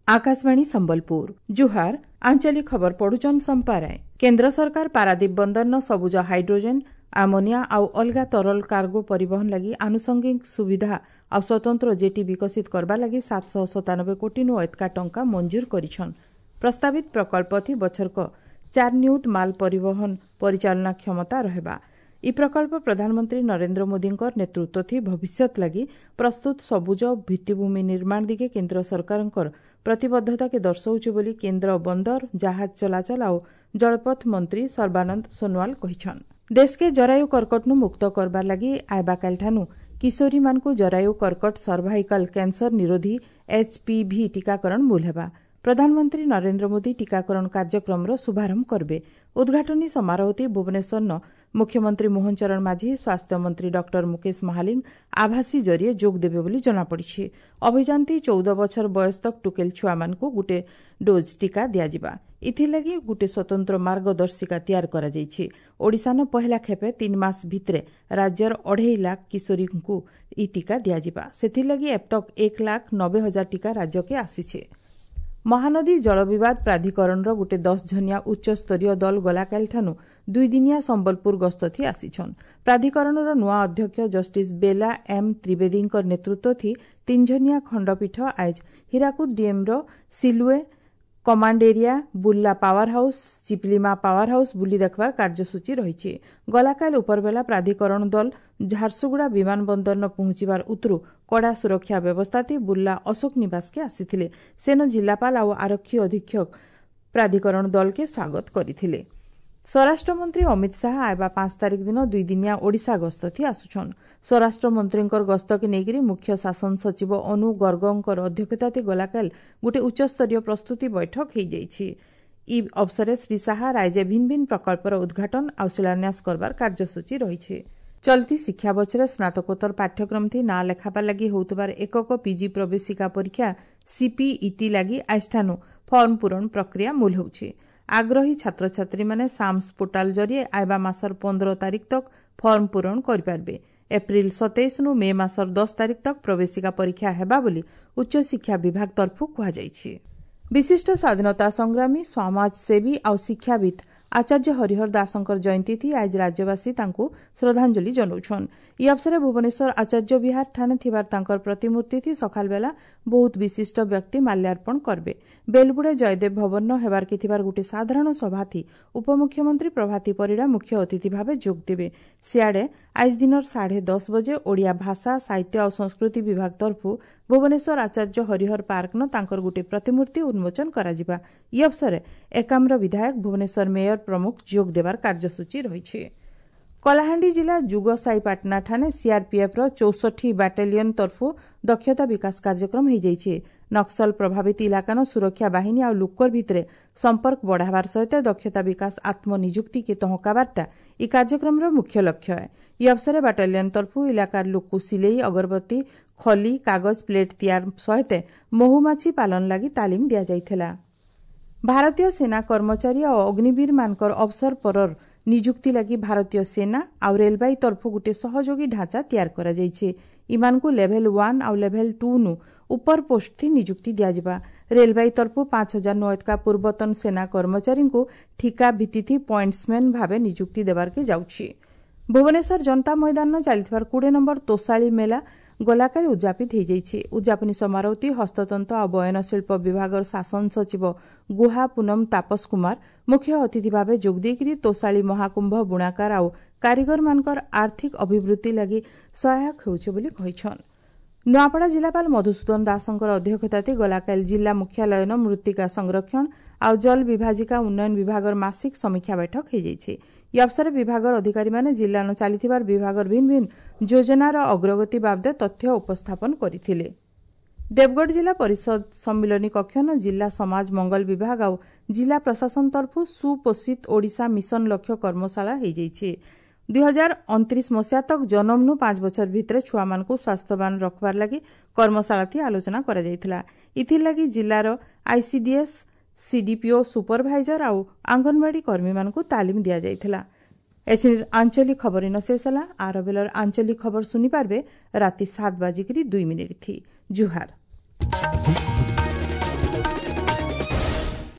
आकाशवाणी संबलपुर जुहार आंचलिक खबर पढ़ुचन संपाराय। केंद्र सरकार पारादीप बंदरन सबुज हाइड्रोजेन आमोनिया आउ अलगा तरल कार्गो परिवहन लगी आनुषंगिक सुविधा आ स्वतंत्र जेटी विकसित करबा लगी 797 कोटी नु अधिक टंका मंजूर करिछन। प्रस्तावित प्रकल्प थी बछरक 4 नियुत माल परिवहन परिचालना क्षमता रहबा। इ प्रकल्प प्रधानमंत्री नरेंद्र मोदी नेतृत्व थी भविष्यत लगी प्रस्तुत सबुज भित्तिभूमि निर्माण दिगे केंद्र सरकार प्रतिबद्धता के दर्शाउछ बोली केंद्र बंदर जहाज चलाचल आउ जलपथ मंत्री सर्बानंद सोनोवाल कहिछन। देश के जरायु कर्कट नु मुक्त करबार लगी आयबा कालठानु किशोरी मानकु जरायु कर्कट सर्वाइकल कैंसर निरोधी HPV टीकाकरण मूल हेबा। प्रधानमंत्री नरेंद्र मोदी टीकाकरण कार्यक्रम शुभारंभ करबे। उद्घाटनी समारोहती भुवनेश्वर मुख्यमंत्री मोहन चरण माझी स्वास्थ्य मंत्री डॉक्टर मुकेश महालिंग आभासी जरिए जोग देबे बोली जनापड़ी। अभियानती 14 बछर बयस तक टुकेल छुआ मानकु गुटे डोज टीका दियाजिबा। इथिलागी गुटे स्वतंत्र मार्गदर्शिका तैयार करा जाइछि। ओडिशान पहला खेपे 3 मास भितरे राज्यर 2.5 लाख किशोरी को इ टीका दियाजिबा। सेथिलागी अब तक 1,90,000 टीका राज्य के आसीछे। महानदी जल विवाद प्राधिकरण गोटे 10 जनिया उच्च स्तरीय दल गलाकालठानु 2 दिनिया संबलपुर गस्त थी आसीछन। प्राधिकरण नुआ अध्यक्ष जस्टिस बेला एम त्रिवेदी नेतृत्व थी 3 जनिया खंडपीठ आज हीराकुद डीएम सिलुए कमांडेरिया बुल्ला power house Chiplima power house बुली देखबार कार्यसूची रही। गलाकाल उपरबेला प्राधिकरण दल झारसुगुड़ा विमानबंदर न पहुंचीबार उतरु कड़ा सुरक्षा व्यवस्था थी बुल्ला अशोक निवास के आसीथिले। सेन जिलापाल आउ आरक्षी अधीक्षक प्राधिकरण दल के स्वागत करथिले। स्वराष्ट्र मंत्री अमित शाह आयबा 5 तारिख दिन 2 दिनिया ओडिशा गस्त थी आसुछन। स्वराष्ट्र मंत्री गस्त के नेगिरी मुख्य शासन सचिव अनु गर्गंकर अध्यक्षता गलाकाल गोटे उच्चस्तरीय प्रस्तुति बैठक हो जाइछि। इ अवसर श्री शाह राज्य भिन्न भिन्न प्रकल्पर उद्घाटन आ शिलान्यास करबार कार्यसूची रही। चलती शिक्षा बछरे स्नातकोत्तर पाठ्यक्रम थी ना लेखाबा लगी होतबार एकक पीजी प्रवेशिका परीक्षा CPET लगी आइठानु फॉर्म पूरण प्रक्रिया मूल होछि। आग्रही छात्र छात्री माने साम्स पोर्टाल जरिए आयबा मासर 15 तारिख तक फॉर्म पूरण करिपारबे। एप्रिल 27 नु मे मासर 10 तारिख तक प्रवेशिका परीक्षा हेबा बोली उच्च शिक्षा विभाग तरफु कहा जाइछि। विशिष्ट स्वाधीनता संग्रामी समाजसेवी आ शिक्षाविद आचार्य हरिहर दासंकर जयंती थी आज राज्यवासी तांको श्रद्धांजलि जनौछन। इ अवसर भुवनेश्वर आचार्य विहार ठाने थिबार तांकर प्रतिमूर्ति थी सकाल बेला बहुत विशिष्ट व्यक्ति माल्यार्पण करबे। बेलबुड़े जयदेव भवन न हेबार की थिबार गुटे साधारण सभा थी उपमुख्यमंत्री प्रभाती परिड़ा मुख्य अतिथि भावे जोग देबे। सियाड़े आज दिनर 10:30 बजे ओडिया भाषा साहित्य और संस्कृति विभाग तरफु भुवनेश्वर आचार्य हरिहर पार्क न तांकर गुटे प्रतिमूर्ति उन्मोचन कराजिबा। इ अवसर एकाम्र विधायक भुवनेश्वर मेयर प्रमुख जोग देवार कार्यसूची रही। कलाहांडी जिला जुगसाई पाटना ठाने सीआरपीएफ 64 बाटालियन तरफु दक्षता विकास कार्यक्रम हो जाइए। नक्सल प्रभावित इलाका सुरक्षा बाहिनी और लुकर भितरे संपर्क बढ़ावार सहित दक्षता विकास आत्मनिजुक्ति के तहकाबारटा इ कार्यक्रम मुख्य लक्ष्य है। इ अवसर बाटालियन तरफु इलाकार लोक सिलेई अगरबत्ती खली कागज प्लेट तैयार सहित महुमाछी पालन लगी तालीम दिया जाइथिला। भारतीय सेना कर्मचारी और अग्निवीर मानकर अवसर परर निजुक्ति लगी भारतीय सेना और रेलबाई तरफु गुटे सहयोगी ढांचा तैयार करा जाइछे। इमानकु लेवल 1 और लेवल 2 नु ऊपर पोस्ट थी निजुक्ति दियाजिबा। रेलबाई तरफु 5,000 का पूर्वतन सेना कर्मचारी को ठिका भित्तिथि पॉइंट्समैन भावे निजुक्ति देवार के जाउछि। भुवनेश्वर जनता मैदान चलथिबार 20 नंबर तोसाली मेला गलाकाल उद्यापित हो जाइए। उद्यापनी समारोहती हस्ततंत्र और बयनशिल्प विभाग शासन सचिव गुहा पूनम तापस कुमार मुख्य अतिथि भावे जोगदेकरी तोसाली महाकुंभ बुणाकार और कारीगर मानकर आर्थिक अभिवृद्धि लगी सहायक होउछ बोली कहिछन। नुआपड़ा जिलापाल मधुसूदन दासंकर अध्यक्षताते गलाकाल जिला मुख्यालय मृत्तिका संरक्षण और जल विभाजिका उन्नयन विभाग मासिक समीक्षा बैठक हो जाइए। इ अवसर विभाग अधिकारी माने जिला न चलीथिबार विभाग भिन्न भिन्न योजनार अग्रगति बाबदे तथ्य उपस्थापन करथिले। देवगढ़ जिला परिषद सम्मिलनी कक्ष न जिला समाज मंगल विभाग और जिला प्रशासन तरफु सुपोषित ओडिशा मिशन लक्ष्य कर्मशाला हो जाइए। 2029 मसीहा तक जन्म नु 5 बछर भितरे छुआ मानकु स्वास्थ्यवान रखबार लगी कर्मशाला थी आलोचना करा जाइथिला। इथिर लगी जिलार ICDS CDPO सुपरभाइजर और आंगनवाड़ी कर्मी मानकु तालीम दिया जाइथिला। आंचलिक खबर इन शेष है। आर बेलर आंचलिक खबर सुनी पारबे राति 7:02 थी। जुहार।